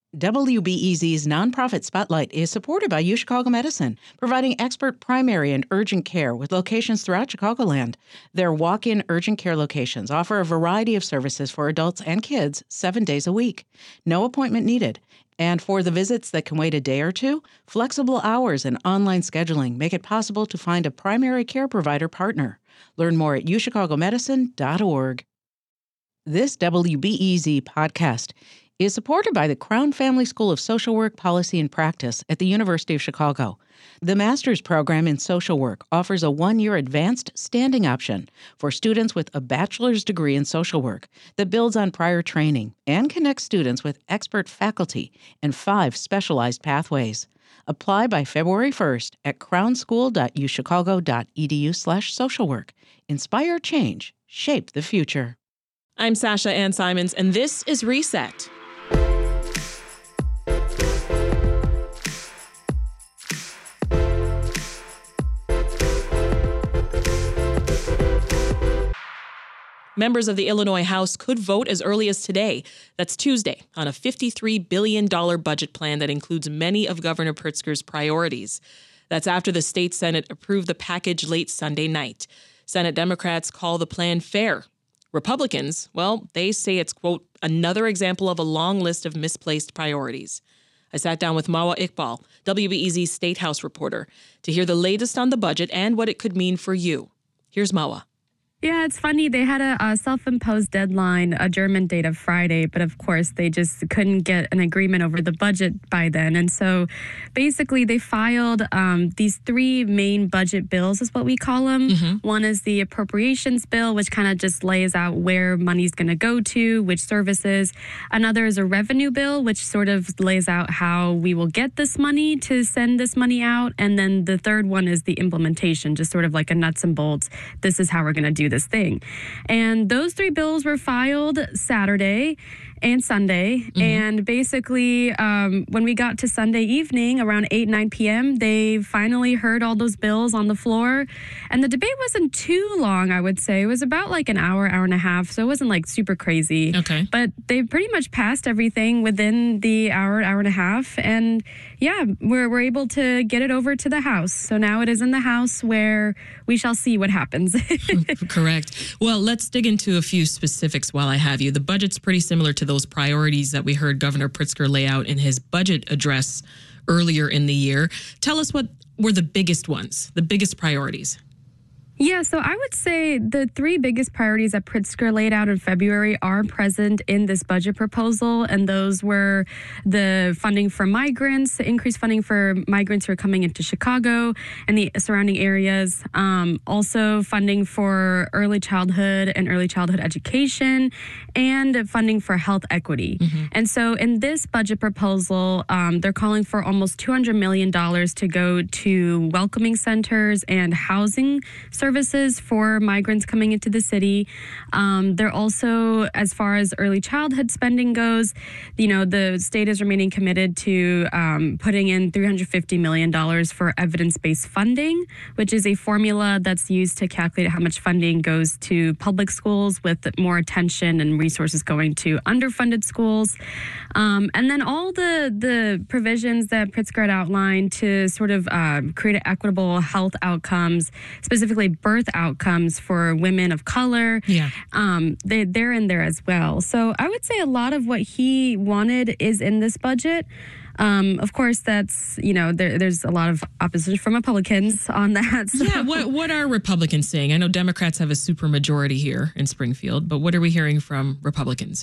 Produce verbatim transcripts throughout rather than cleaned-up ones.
W B E Z's nonprofit Spotlight is supported by UChicago Medicine, providing expert primary and urgent care with locations throughout Chicagoland. Their walk-in urgent care locations offer a variety of services for adults and kids seven days a week. No appointment needed. And for the visits that can wait a day or two, flexible hours and online scheduling make it possible to find a primary care provider partner. Learn more at u chicago medicine dot org. This W B E Z podcast is supported by the Crown Family School of Social Work, Policy, and Practice at the University of Chicago. The master's program in social work offers a one-year advanced standing option for students with a bachelor's degree in social work that builds on prior training and connects students with expert faculty and five specialized pathways. Apply by February first at crownschool dot u chicago dot e d u slash social work. Inspire change. Shape the future. I'm Sasha Ann Simons, and this is Reset. Members of the Illinois House could vote as early as today, that's Tuesday, on a fifty-three billion dollars budget plan that includes many of Governor Pritzker's priorities. That's after the state Senate approved the package late Sunday night. Senate Democrats call the plan fair. Republicans, well, they say it's, quote, another example of a long list of misplaced priorities. I sat down with Mawa Iqbal, W B E Z State House reporter, to hear the latest on the budget and what it could mean for you. Here's Mawa. Yeah, it's funny. They had a, a self-imposed deadline, adjournment date of Friday, but of course they just couldn't get an agreement over the budget by then. And so basically they filed um, these three main budget bills is what we call them. Mm-hmm. One is the appropriations bill, which kind of just lays out where money's going to go to, which services. Another is a revenue bill, which sort of lays out how we will get this money to send this money out. And then the third one is the implementation, just sort of like a nuts and bolts. This is how we're going to do this thing. And those three bills were filed Saturday and Sunday. Mm-hmm. And basically, um, when we got to Sunday evening around eight, nine p.m., they finally heard all those bills on the floor. And the debate wasn't too long, I would say. It was about like an hour, hour and a half. So it wasn't like super crazy. Okay. But they pretty much passed everything within the hour, hour and a half. And yeah, we're, we're able to get it over to the House. So now it is in the House where we shall see what happens. Correct. Well, let's dig into a few specifics while I have you. The budget's pretty similar to those priorities that we heard Governor Pritzker lay out in his budget address earlier in the year. Tell us what were the biggest ones, the biggest priorities. Yeah, so I would say the three biggest priorities that Pritzker laid out in February are present in this budget proposal, and those were the funding for migrants, increased funding for migrants who are coming into Chicago and the surrounding areas, um, also funding for early childhood and early childhood education, and funding for health equity. Mm-hmm. And so in this budget proposal, um, they're calling for almost two hundred million dollars to go to welcoming centers and housing services services for migrants coming into the city. Um, they're also, as far as early childhood spending goes, you know, the state is remaining committed to um, putting in three hundred fifty million dollars for evidence-based funding, which is a formula that's used to calculate how much funding goes to public schools with more attention and resources going to underfunded schools. Um, and then all the, the provisions that Pritzker had outlined to sort of uh, create equitable health outcomes, specifically birth outcomes for women of color. Yeah. Um, they, they're in there as well. So I would say a lot of what he wanted is in this budget. Um, of course, that's, you know, there, there's a lot of opposition from Republicans on that. So. Yeah, what, what are Republicans saying? I know Democrats have a supermajority here in Springfield, but what are we hearing from Republicans?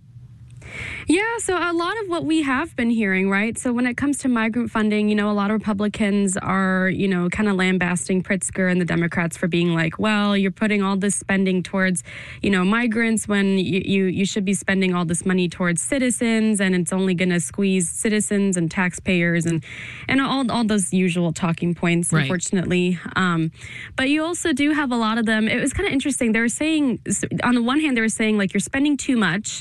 Yeah, so a lot of what we have been hearing, right? So when it comes to migrant funding, you know, a lot of Republicans are, you know, kind of lambasting Pritzker and the Democrats for being like, well, you're putting all this spending towards, you know, migrants when you, you, you should be spending all this money towards citizens, and it's only going to squeeze citizens and taxpayers and, and all, all those usual talking points, right. Unfortunately. Um, but you also do have a lot of them. It was kind of interesting. They were saying, on the one hand, they were saying, like, you're spending too much,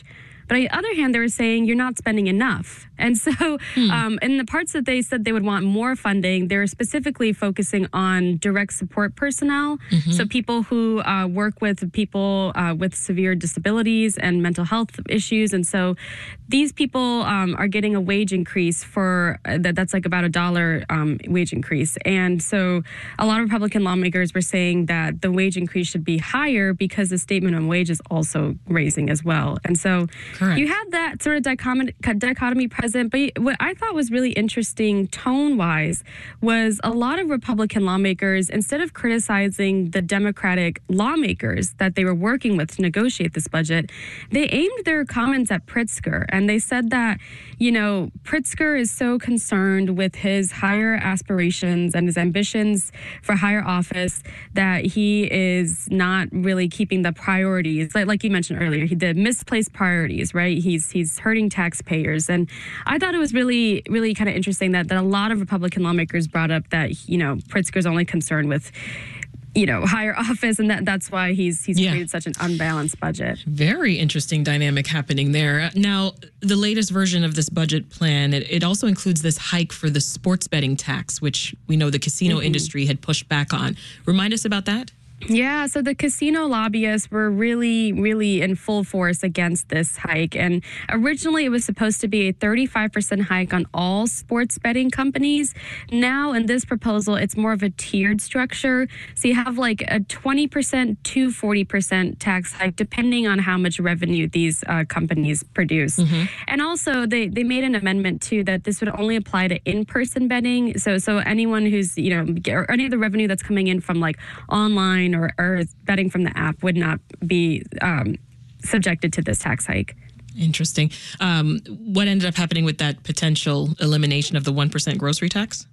But on the other hand, they were saying you're not spending enough. And so hmm. um, in the parts that they said they would want more funding, they were specifically focusing on direct support personnel. Mm-hmm. So people who uh, work with people uh, with severe disabilities and mental health issues. And so these people um, are getting a wage increase for uh, that. That's like about a dollar um, wage increase. And so a lot of Republican lawmakers were saying that the wage increase should be higher because the state minimum wage is also raising as well. And so Correct. You have that sort of dichotomy, dichotomy present. But what I thought was really interesting tone-wise was a lot of Republican lawmakers, instead of criticizing the Democratic lawmakers that they were working with to negotiate this budget, they aimed their comments at Pritzker. And they said that, you know, Pritzker is so concerned with his higher aspirations and his ambitions for higher office that he is not really keeping the priorities, like, like you mentioned earlier, he did misplaced priorities, right? He's he's hurting taxpayers. And I thought it was really, really kind of interesting that, that a lot of Republican lawmakers brought up that, you know, Pritzker's only concerned with, you know, higher office, and that that's why he's he's yeah. created such an unbalanced budget. Very interesting dynamic happening there. Now, the latest version of this budget plan, it, it also includes this hike for the sports betting tax, which we know the casino mm-hmm. industry had pushed back on. Remind us about that. Yeah, so the casino lobbyists were really, really in full force against this hike. And originally it was supposed to be a thirty-five percent hike on all sports betting companies. Now in this proposal, it's more of a tiered structure. So you have like a twenty percent to forty percent tax hike, depending on how much revenue these uh, companies produce. Mm-hmm. And also they, they made an amendment too that this would only apply to in-person betting. So, so anyone who's, you know, or any of the revenue that's coming in from like online Or, or betting from the app would not be um, subjected to this tax hike. Interesting. Um, what ended up happening with that potential elimination of the one percent grocery tax?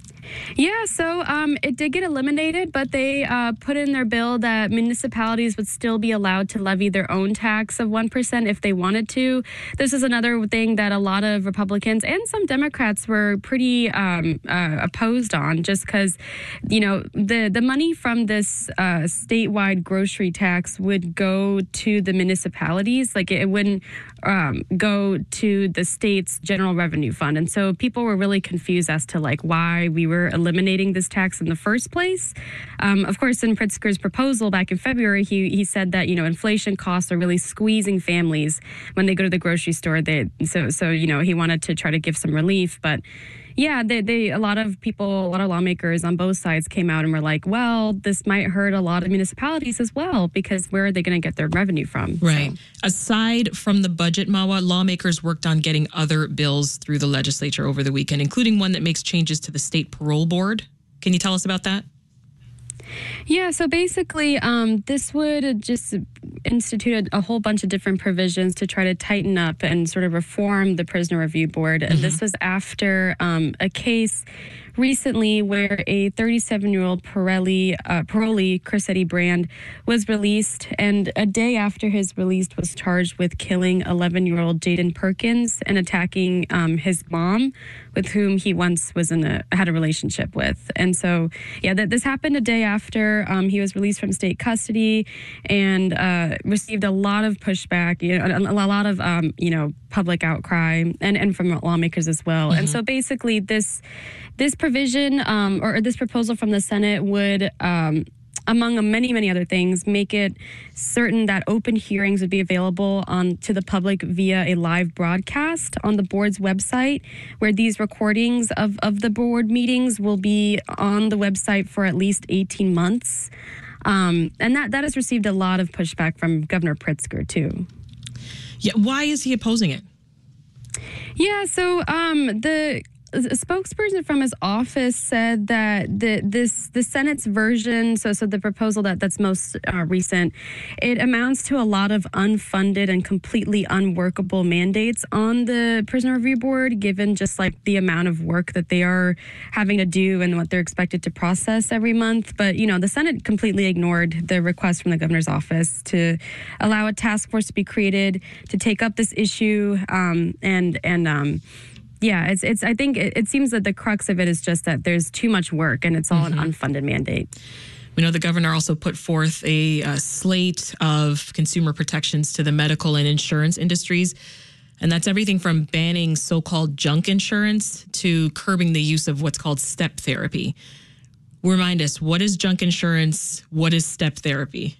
Yeah, so um, it did get eliminated, but they uh, put in their bill that municipalities would still be allowed to levy their own tax of one percent if they wanted to. This is another thing that a lot of Republicans and some Democrats were pretty um, uh, opposed on, just because, you know, the, the money from this uh, statewide grocery tax would go to the municipalities. Like it wouldn't um, go to the state's general revenue fund. And so people were really confused as to like why we were eliminating this tax in the first place. Um, of course, in Pritzker's proposal back in February, he he said that, you know, inflation costs are really squeezing families when they go to the grocery store. They, so, so you know, he wanted to try to give some relief. But yeah, they, they a lot of people, a lot of lawmakers on both sides came out and were like, well, this might hurt a lot of municipalities as well, because where are they going to get their revenue from? Right. So. Aside from the budget, Mawa, lawmakers worked on getting other bills through the legislature over the weekend, including one that makes changes to the state parole board. Can you tell us about that? Yeah, so basically, um, this would just institute a, a whole bunch of different provisions to try to tighten up and sort of reform the Prisoner Review Board. Mm-hmm. And this was after um, a case recently where a thirty-seven-year-old parolee, uh, parolee, Chrisetti Brand, was released, and a day after his release was charged with killing eleven-year-old Jaden Perkins and attacking um, his mom, with whom he once was in a had a relationship with. And so, yeah, that this happened a day after um, he was released from state custody, and uh, received a lot of pushback, you know, a, a lot of um, you know public outcry, and and from lawmakers as well. Mm-hmm. And so basically, this this provision um, or this proposal from the Senate would, Um, among many, many other things, make it certain that open hearings would be available on to the public via a live broadcast on the board's website, where these recordings of, of the board meetings will be on the website for at least eighteen months. Um, and that, that has received a lot of pushback from Governor Pritzker, too. Yeah, why is he opposing it? Yeah, so um, the... a spokesperson from his office said that the this the Senate's version, so so the proposal that that's most uh, recent, it amounts to a lot of unfunded and completely unworkable mandates on the Prisoner Review Board, given just like the amount of work that they are having to do and what they're expected to process every month. But you know, the Senate completely ignored the request from the governor's office to allow a task force to be created to take up this issue, um, and and um, Yeah, it's it's. I think it, it seems that the crux of it is just that there's too much work and it's all mm-hmm. an unfunded mandate. We know the governor also put forth a, a slate of consumer protections to the medical and insurance industries. And that's everything from banning so-called junk insurance to curbing the use of what's called step therapy. Remind us, what is junk insurance? What is step therapy?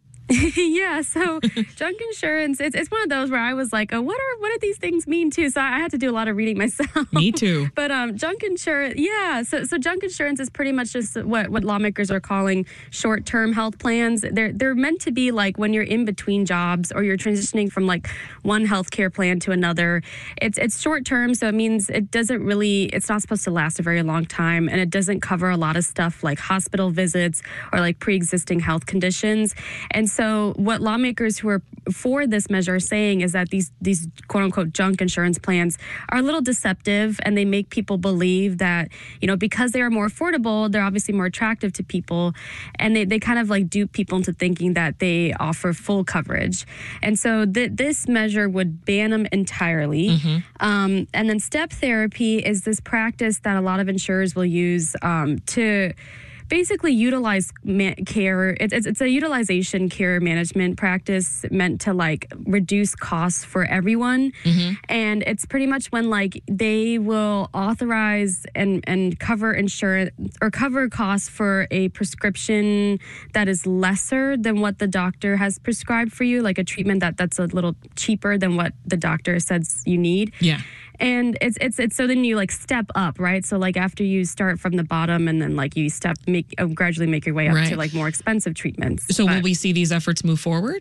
Yeah, so junk insurance, it's it's one of those where I was like, oh, what are what do these things mean too? So I had to do a lot of reading myself. Me too. But um, junk insurance, yeah, so so junk insurance is pretty much just what, what lawmakers are calling short-term health plans. They're they're meant to be like when you're in between jobs or you're transitioning from like one healthcare plan to another. It's it's short-term, so it means it doesn't really, it's not supposed to last a very long time, and it doesn't cover a lot of stuff like hospital visits or like pre-existing health conditions. And so So what lawmakers who are for this measure are saying is that these these quote unquote junk insurance plans are a little deceptive, and they make people believe that, you know, because they are more affordable, they're obviously more attractive to people. And they, they kind of like dupe people into thinking that they offer full coverage. And so th- this measure would ban them entirely. Mm-hmm. Um, and then step therapy is this practice that a lot of insurers will use um, to basically utilize care. It's, it's it's a utilization care management practice meant to like reduce costs for everyone. Mm-hmm. And it's pretty much when like they will authorize and, and cover insurance or cover costs for a prescription that is lesser than what the doctor has prescribed for you, like a treatment that that's a little cheaper than what the doctor says you need. Yeah. And it's it's it's so then you like step up, right? So like after you start from the bottom and then like you step make uh, gradually make your way up right. to like more expensive treatments. So but, will we see these efforts move forward?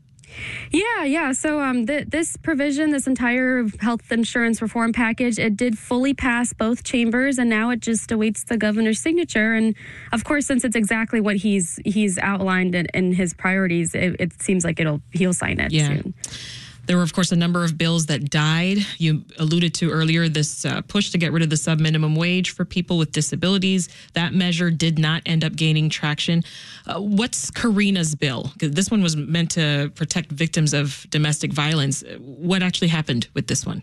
Yeah, yeah. So um, th- this provision, this entire health insurance reform package, it did fully pass both chambers, and now it just awaits the governor's signature. And of course, since it's exactly what he's he's outlined in, in his priorities, it, it seems like it'll he'll sign it yeah. soon. There were, of course, a number of bills that died. You alluded to earlier this uh, push to get rid of the sub-minimum wage for people with disabilities. That measure did not end up gaining traction. Uh, what's Karina's bill? 'Cause this one was meant to protect victims of domestic violence. What actually happened with this one?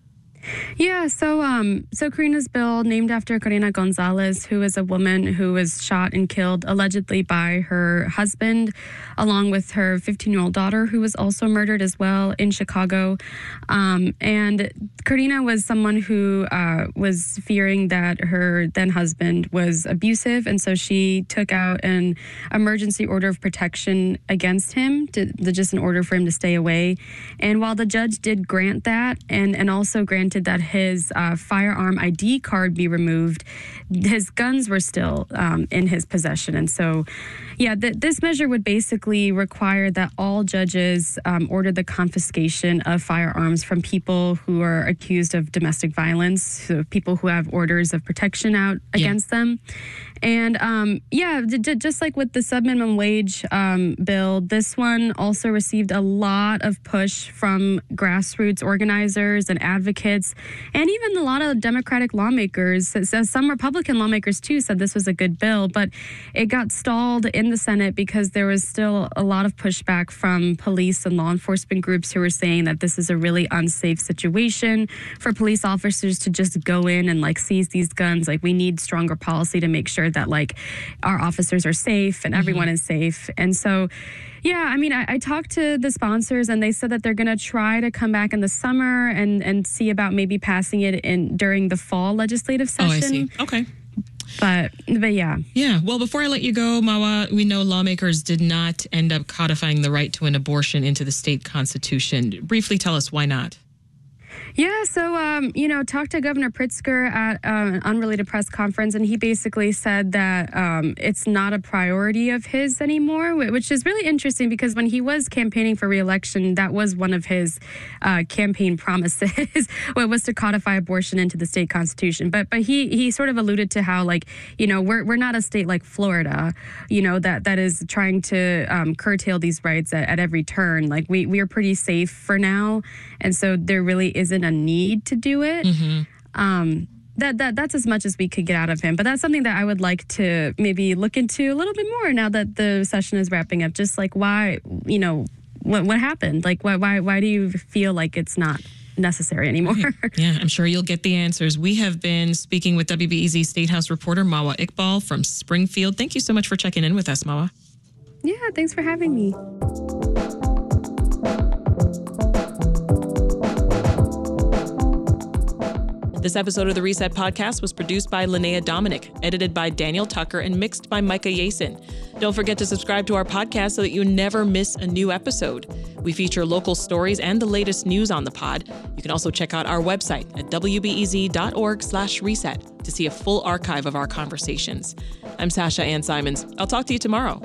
Yeah, so um, so Karina's bill, named after Karina Gonzalez, who is a woman who was shot and killed allegedly by her husband, along with her fifteen-year-old daughter, who was also murdered as well in Chicago. Um, and Karina was someone who uh, was fearing that her then husband was abusive, and so she took out an emergency order of protection against him, to, to just an order for him to stay away. And while the judge did grant that, and and also granted that his uh, firearm I D card be removed, his guns were still um, in his possession. And so, yeah, th- this measure would basically require that all judges um, order the confiscation of firearms from people who are accused of domestic violence, so people who have orders of protection out yeah. against them. And um, yeah, d- d- just like with the sub-minimum wage um, bill, this one also received a lot of push from grassroots organizers and advocates, and even a lot of Democratic lawmakers. So some Republican lawmakers, too, said this was a good bill, but it got stalled in the Senate because there was still a lot of pushback from police and law enforcement groups who were saying that this is a really unsafe situation for police officers to just go in and like seize these guns. Like, we need stronger policy to make sure that like our officers are safe and mm-hmm. everyone is safe. And so, yeah, I mean, I, I talked to the sponsors, and they said that they're going to try to come back in the summer and, and see about maybe passing it in during the fall legislative session. Oh, I see. Okay. But, but yeah. Yeah. Well, before I let you go, Mawa, we know lawmakers did not end up codifying the right to an abortion into the state constitution. Briefly tell us why not. Yeah, so, um, you know, talked to Governor Pritzker at uh, an unrelated press conference, and he basically said that um, it's not a priority of his anymore, which is really interesting because when he was campaigning for re-election, that was one of his uh, campaign promises, was to codify abortion into the state constitution. But but he he sort of alluded to how, like, you know, we're we're not a state like Florida, you know, that, that is trying to um, curtail these rights at, at every turn. Like, we, we are pretty safe for now, and so there really isn't a need to do it. Mm-hmm. Um, that that that's as much as we could get out of him. But that's something that I would like to maybe look into a little bit more now that the session is wrapping up. Just like, why, you know, what what happened? Like, why why why do you feel like it's not necessary anymore. Right. Yeah, I'm sure you'll get the answers. We have been speaking with W B E Z State House reporter Mawa Iqbal from Springfield. Thank you so much for checking in with us, Mawa. Yeah, thanks for having me. This episode of the Reset Podcast was produced by Linnea Dominic, edited by Daniel Tucker, and mixed by Micah Yason. Don't forget to subscribe to our podcast so that you never miss a new episode. We feature local stories and the latest news on the pod. You can also check out our website at w b e z dot org slash reset to see a full archive of our conversations. I'm Sasha Ann Simons. I'll talk to you tomorrow.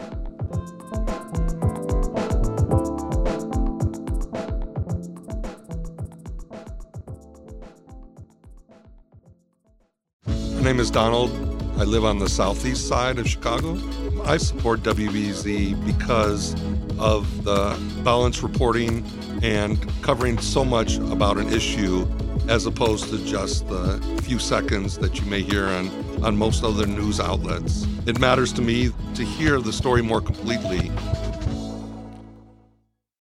My name is Donald. I live on the southeast side of Chicago. I support W B E Z because of the balanced reporting and covering so much about an issue as opposed to just the few seconds that you may hear on, on most other news outlets. It matters to me to hear the story more completely